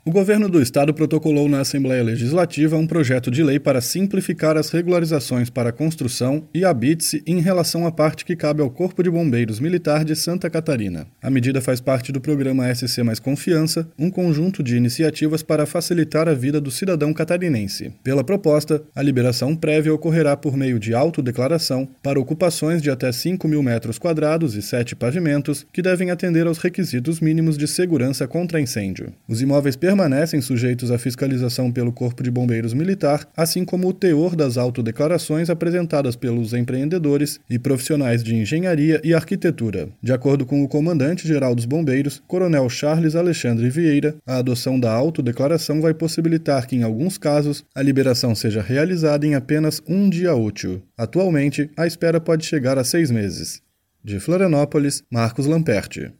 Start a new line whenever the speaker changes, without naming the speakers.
O governo do estado protocolou na Assembleia Legislativa um projeto de lei para simplificar as regularizações para a construção e habite-se em relação à parte que cabe ao Corpo de Bombeiros Militar de Santa Catarina. A medida faz parte do programa SC Mais Confiança, um conjunto de iniciativas para facilitar a vida do cidadão catarinense. Pela proposta, a liberação prévia ocorrerá por meio de autodeclaração para ocupações de até 5.000 metros quadrados e 7 pavimentos, que devem atender aos requisitos mínimos de segurança contra incêndio. Os imóveis permanecem sujeitos à fiscalização pelo Corpo de Bombeiros Militar, assim como o teor das autodeclarações apresentadas pelos empreendedores e profissionais de engenharia e arquitetura. De acordo com o comandante-geral dos bombeiros, Coronel Charles Alexandre Vieira, a adoção da autodeclaração vai possibilitar que, em alguns casos, a liberação seja realizada em apenas um dia útil. Atualmente, a espera pode chegar a 6 meses. De Florianópolis, Marcos Lamperti.